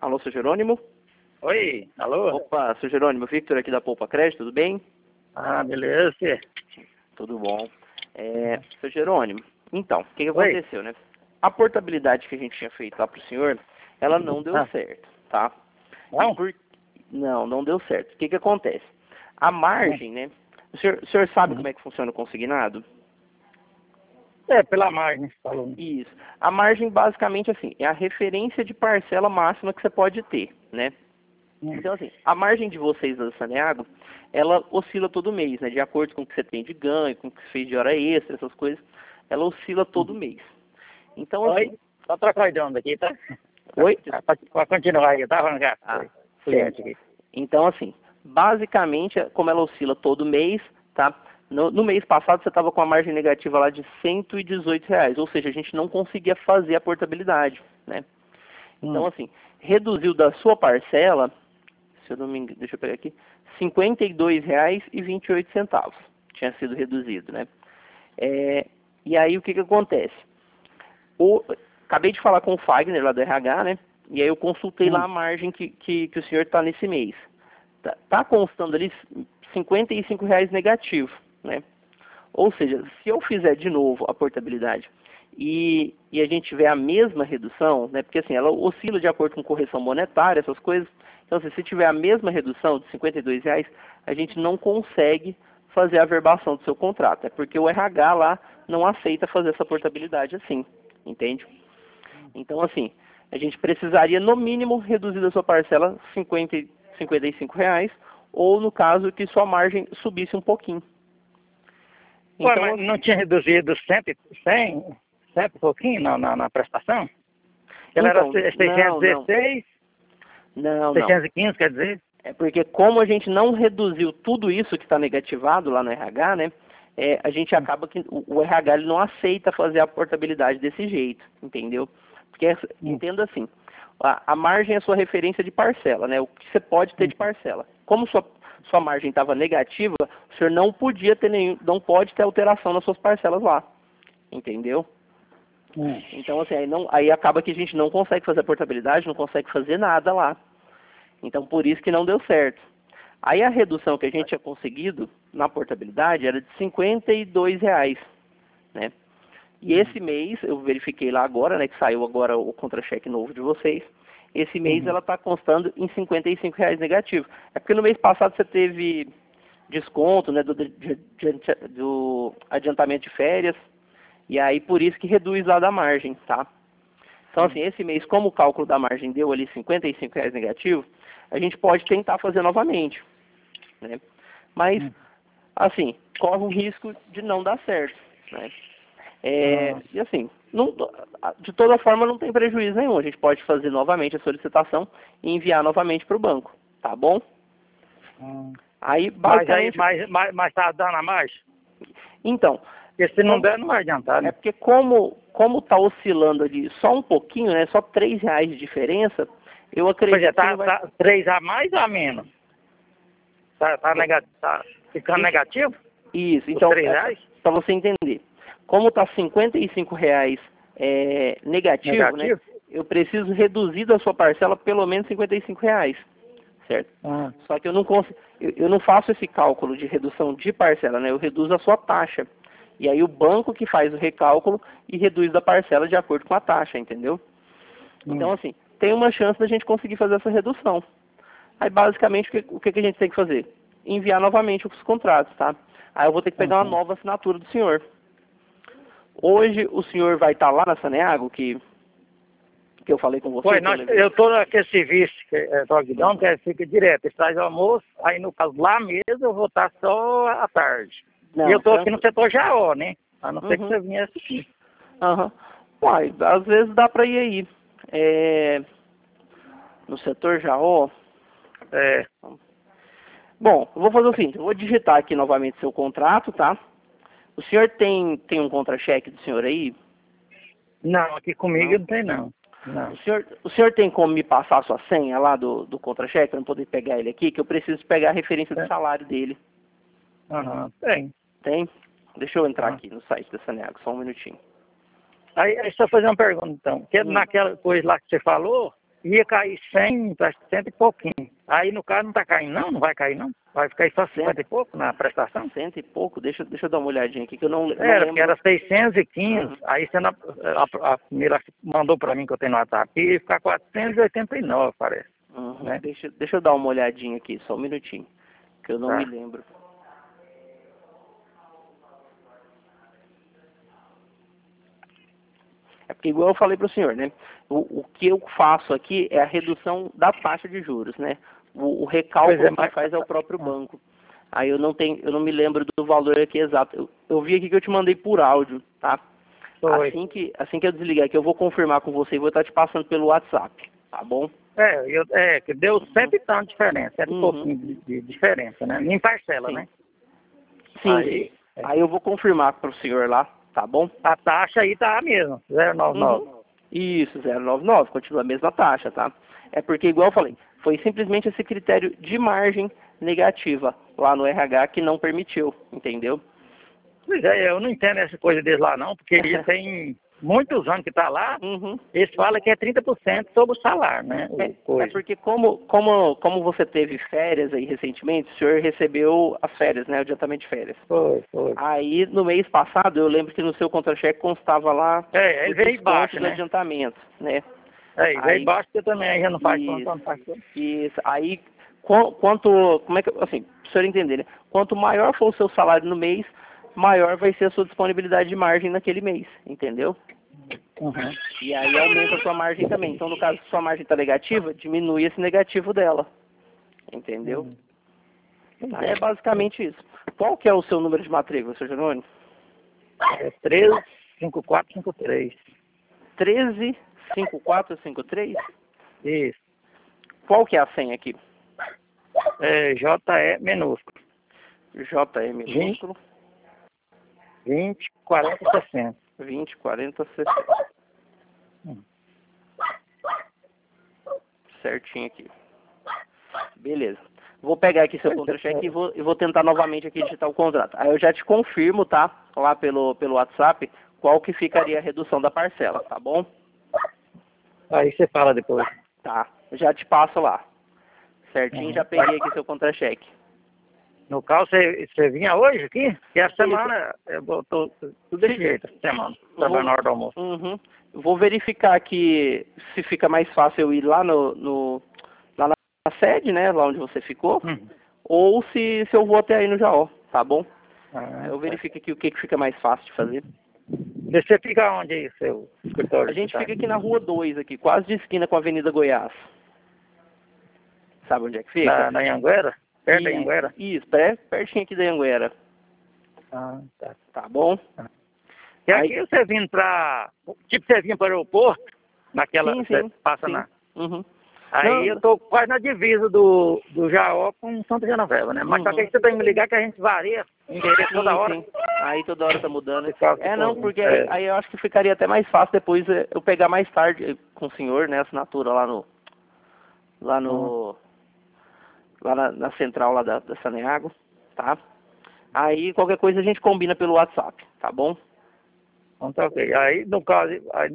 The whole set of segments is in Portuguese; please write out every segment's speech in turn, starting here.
Alô, seu Jerônimo? Oi, alô? Opa, seu Jerônimo, Victor aqui da Poupa Crédito, tudo bem? Ah, beleza. Tudo bom. Seu Jerônimo, então, o que Oi. aconteceu, né? A portabilidade que a gente tinha feito lá pro senhor, ela não deu Ah, certo, tá? E não? Não deu certo. O que acontece? A margem, né? O senhor sabe como é que funciona o consignado? É, pela margem, você falou. Isso. A margem, basicamente, assim, é a referência de parcela máxima que você pode ter, né? Então, assim, a margem de vocês da Saneago, ela oscila todo mês, né? De acordo com o que você tem de ganho, com o que você fez de hora extra, essas coisas, ela oscila todo mês. Então, assim... Oi, só trocar o idioma daqui, tá? Oi? Pode continuar aí, eu tava falando Ah, cliente certo. aqui. Então, assim, basicamente, como ela oscila todo mês, tá? No mês passado, você estava com a margem negativa lá de R$ 118, ou seja, a gente não conseguia fazer a portabilidade, né? Então, assim, reduziu da sua parcela, se eu não me engano, deixa eu pegar aqui, R$ 52,28 tinha sido reduzido, né? E aí, o que acontece? Acabei de falar com o Fagner, lá do RH, né? E aí eu consultei lá a margem que o senhor está nesse mês. Tá constando ali R$ 55 negativo, né? Ou seja, se eu fizer de novo a portabilidade e a gente tiver a mesma redução, né? Porque assim, ela oscila de acordo com correção monetária, essas coisas. Então, assim, se tiver a mesma redução de R$ 52, a gente não consegue fazer a averbação do seu contrato. É porque o RH lá não aceita fazer essa portabilidade assim, entende? Então, assim, a gente precisaria, no mínimo, reduzir a sua parcela R$ 55, ou, no caso, que sua margem subisse um pouquinho. Ué, Então, mas não tinha reduzido 100 e pouquinho na prestação? Ela era então, não, 616, não, não. 615, quer dizer? É porque como a gente não reduziu tudo isso que está negativado lá no RH, né? A gente acaba que o RH ele não aceita fazer a portabilidade desse jeito, entendeu? Porque entenda assim, a margem é a sua referência de parcela, né? O que você pode ter de parcela. Como sua margem estava negativa, o senhor não podia ter não pode ter alteração nas suas parcelas lá, entendeu? Então assim, aí acaba que a gente não consegue fazer a portabilidade, não consegue fazer nada lá. Então por isso que não deu certo. Aí a redução que a gente tinha conseguido na portabilidade era de R$ 52, né? E esse mês, eu verifiquei lá agora, né, que saiu agora o contra-cheque novo de vocês, esse mês ela está constando em R$ 55 negativo. É porque no mês passado você teve desconto, né, do adiantamento de férias, e aí por isso que reduz lá da margem, tá? Então, assim, esse mês, como o cálculo da margem deu ali R$ 55 negativo, a gente pode tentar fazer novamente, né? Mas, assim, corre o risco de não dar certo, né? E assim, de toda forma não tem prejuízo nenhum. A gente pode fazer novamente a solicitação e enviar novamente para o banco, tá bom? Aí, basicamente... Mas tá dando a margem? Então... Porque se não der, não vai adiantar, né? É porque como está oscilando ali só um pouquinho, né? Só R$ 3 de diferença, eu acredito que não vai... Tá 3 a mais ou a menos? Tá ficando negativo? Isso, então, R$ 3? para você entender. Como está R$ 55 negativo, né? Eu preciso reduzir da sua parcela pelo menos R$ 55, certo? Só que eu não consigo, eu não faço esse cálculo de redução de parcela, né? Eu reduzo a sua taxa. E aí o banco que faz o recálculo e reduz da parcela de acordo com a taxa, entendeu? Então, assim, tem uma chance da gente conseguir fazer essa redução. Aí, basicamente, o que a gente tem que fazer? Enviar novamente os contratos, tá? Aí eu vou ter que pegar uma nova assinatura do senhor. Hoje, o senhor vai estar lá na Saneago, que eu falei com você? Eu tô naquele serviço, que é Dogdom, que fica direto. Ele traz o almoço, aí no caso lá mesmo eu vou estar só à tarde. Não, e eu tô aqui no setor Jaó, né? A não ser que você viesse aqui. Uai, às vezes dá para ir aí. No setor Jaó. Bom, eu vou fazer o seguinte, eu vou digitar aqui novamente seu contrato, tá? O senhor tem um contra-cheque do senhor aí? Não, aqui comigo não tem não. Não. O senhor tem como me passar a sua senha lá do contra-cheque, para eu não poder pegar ele aqui, que eu preciso pegar a referência do salário dele. Tem. Tem? Deixa eu entrar aqui no site da Saneago, só um minutinho. Aí só fazer uma pergunta então. Que naquela coisa lá que você falou, ia cair 100, parece que 100 e pouquinho. Aí no caso não tá caindo não? Não vai cair não? Vai ficar aí só 50 e pouco na prestação? 100 e pouco? Deixa eu dar uma olhadinha aqui que eu não Era, lembro. porque era 615, Uhum. aí você a primeira mandou pra mim que eu tenho no WhatsApp, e ia ficar 489, parece. Uhum. Né? Deixa eu dar uma olhadinha aqui, só um minutinho, que eu não me Tá. lembro. É porque igual eu falei para o senhor, né? O que eu faço aqui é a redução da taxa de juros, né? O Pois recálculo é, quem mas... faz é o próprio banco. Aí eu não me lembro do valor aqui exato. Eu vi aqui que eu te mandei por áudio, tá? Foi. Assim que eu desligar aqui, eu vou confirmar com você e vou estar te passando pelo WhatsApp, tá bom? Que deu 100 e tanto de diferença, 100 e Uhum. pouquinho de diferença, né? Em parcela, Sim. né? Sim, sim. Aí eu vou confirmar para o senhor lá, tá bom? A taxa aí tá a mesma, 0,99. Uhum. Isso, 0,99, continua a mesma taxa, tá? É porque, igual eu falei, foi simplesmente esse critério de margem negativa lá no RH que não permitiu, entendeu? Pois é, eu não entendo essa coisa deles lá não, porque ele tem muitos anos que tá lá, Uhum. eles falam que é 30% sobre o salário, né? É porque como você teve férias aí recentemente, o senhor recebeu as férias, né? O adiantamento de férias. Foi. Aí, no mês passado, eu lembro que no seu contra-cheque constava lá Ele o veio desconto baixo, do né? adiantamento, né? Ele veio Aí, baixo porque também aí já não faz isso, plantão, não faz tudo. isso. Aí, como é que, assim, para o senhor entender, né? Quanto maior for o seu salário no mês, maior vai ser a sua disponibilidade de margem naquele mês, entendeu? Uhum. E aí aumenta a sua margem também. Então, no caso, se sua margem está negativa, diminui esse negativo dela, entendeu? Aí é basicamente isso. Qual que é o seu número de matrícula, seu Jerônimo? É 135453. 135453? Isso. Qual que é a senha aqui? JE minúsculo. JE minúsculo 20 40 60. 20 40 60. Certinho aqui. Beleza. Vou pegar aqui seu contra-cheque e vou tentar novamente aqui digitar o contrato. Aí eu já te confirmo, tá? Lá pelo WhatsApp, qual que ficaria a redução da parcela, tá bom? Aí você fala depois. Tá. Já te passo lá. Certinho, já peguei aqui seu contra-cheque. No caso, você vinha hoje aqui? E a semana eu tô tudo desse jeito, semana. Trabalho na hora do almoço. Uhum. Vou verificar aqui se fica mais fácil eu ir lá lá na sede, né? Lá onde você ficou. Ou se eu vou até aí no Jaó, tá bom? Eu verifico aqui o que fica mais fácil de fazer. Você fica onde aí, seu escritório? A gente fica aqui na Rua 2, aqui, quase de esquina com a Avenida Goiás. Sabe onde é que fica? Na Anhanguera? Perto da Anhanguera? Isso, pertinho aqui da Anhanguera. Tá. Tá bom? E aqui você vindo tipo você vinha para o aeroporto, naquela, Sim, você passa sim. na... Uhum. Aí eu tô quase na divisa do Jaó com Santa Genoveva, né? Mas só que aí você tem que me ligar que a gente varia o endereço toda hora. Sim. Aí toda hora tá mudando. Não, porque É. aí eu acho que ficaria até mais fácil depois eu pegar mais tarde com o senhor, né, a assinatura lá na central lá da Saneago, tá? Aí qualquer coisa a gente combina pelo WhatsApp, tá bom? Então tá ok. Aí no caso,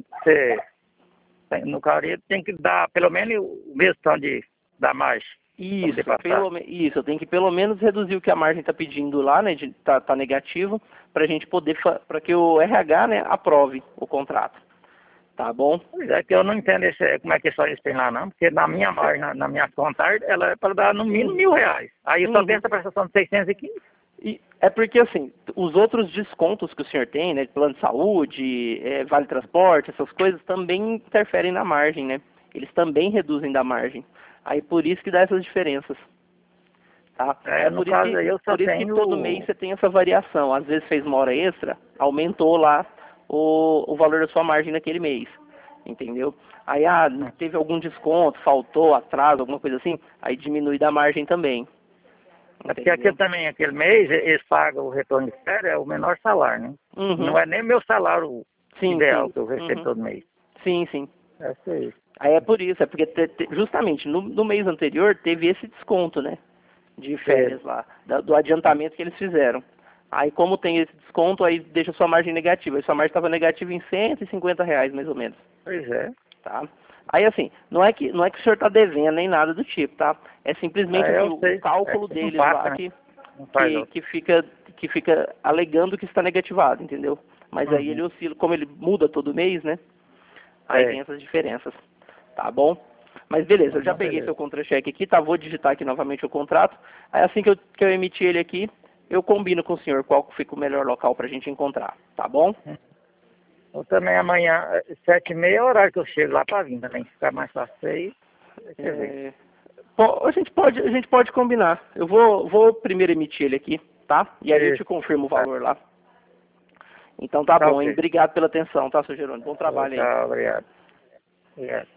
no caso aí tem que dar pelo menos o mesmo tanto de dar mais. Isso, eu tenho que pelo menos reduzir o que a margem está pedindo lá, né, tá negativo, para a gente poder, para que o RH, né, aprove o contrato, tá bom? Pois é, que eu não entendo como é que só eles têm lá não, porque na minha margem, na minha conta, ela é para dar no mínimo R$1.000. Aí eu só tenho essa prestação de 615. E é porque, assim, os outros descontos que o senhor tem, né, plano de saúde, vale transporte, essas coisas, também interferem na margem, né? Eles também reduzem da margem. Aí por isso que dá essas diferenças. Tá? No caso aí eu só por isso que todo mês você tem essa variação. Às vezes fez uma hora extra, aumentou lá o valor da sua margem naquele mês. Entendeu? Aí, teve algum desconto, faltou, atraso, alguma coisa assim, aí diminui da margem também. É porque aquele mês, eles pagam o retorno de férias, é o menor salário, né? Não é nem meu salário ideal que eu recebo todo mês. Sim. É isso. Aí é por isso, é porque justamente no mês anterior teve esse desconto, né? De férias lá, do adiantamento que eles fizeram. Aí como tem esse desconto, aí deixa sua margem negativa. Aí sua margem estava negativa em R$150, mais ou menos. Pois é. Tá? Aí assim, não é que o senhor está devendo nem nada do tipo, tá? É simplesmente assim, o cálculo deles lá que fica alegando que está negativado, entendeu? Mas aí ele oscila, como ele muda todo mês, né? Aí tem essas diferenças, tá bom? Mas beleza, eu já peguei seu contra-cheque aqui, tá? Vou digitar aqui novamente o contrato. Aí assim que eu emitir ele aqui, eu combino com o senhor qual que fica o melhor local pra gente encontrar, tá bom? Eu também amanhã, 7h30 é o horário que eu chego lá para vir também. Ficar mais fácil aí. A gente pode combinar. Eu vou primeiro emitir ele aqui, tá? E aí eu te confirmo o valor lá. Então tá bom, hein? Obrigado pela atenção, tá, seu Jerônimo? Bom trabalho aí. Tá, obrigado.